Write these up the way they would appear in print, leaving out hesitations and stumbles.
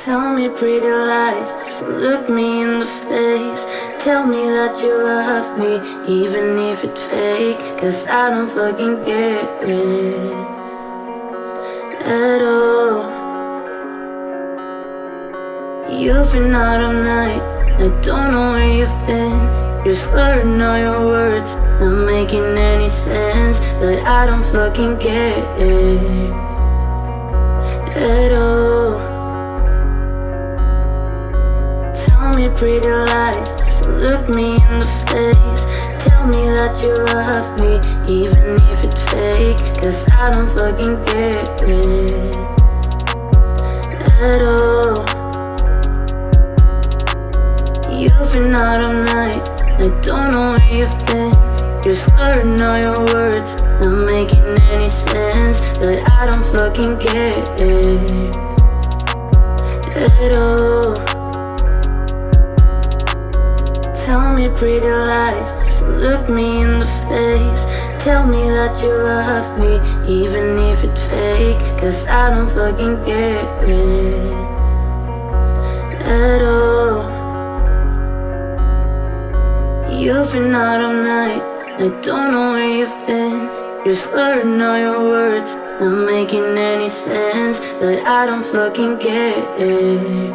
Tell me pretty lies, look me in the face. Tell me that you love me, even if it's fake. Cause I don't fucking get it at all. You've been out all night, I don't know where you've been. You're slurring all your words, not making any sense. But I don't fucking get it at all. Tell me pretty lies, look me in the face. Tell me that you love me, even if it's fake. Cause I don't fucking get it at all. You've been out all night, I don't know where you've been. You're slurring all your words, not making any sense. But I don't fucking get it at all. Tell me pretty lies, look me in the face. Tell me that you love me, even if it's fake. Cause I don't fucking get it at all. You've been out all night, I don't know where you've been. You're slurring all your words, not making any sense. But I don't fucking get it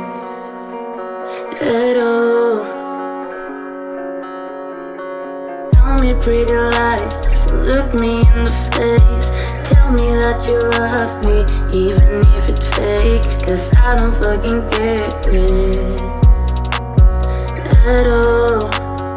at all. Tell me pretty lies, look me in the face. Tell me that you love me, even if it's fake. Cause I don't fucking get it at all.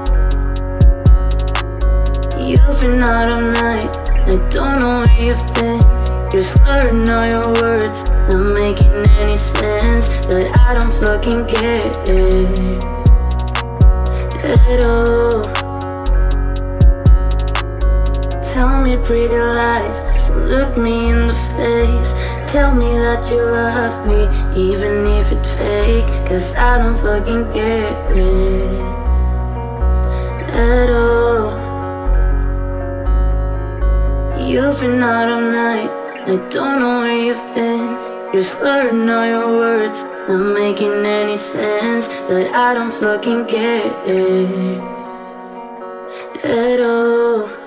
You've been out all night, I don't know where you've been. You're slurring all your words, not making any sense. But I don't fucking get it at all. Tell me pretty lies, look me in the face. Tell me that you love me, even if it's fake. Cause I don't fucking get it at all. You've been out all night, I don't know where you've been. You're slurring all your words, not making any sense. But I don't fucking get it at all.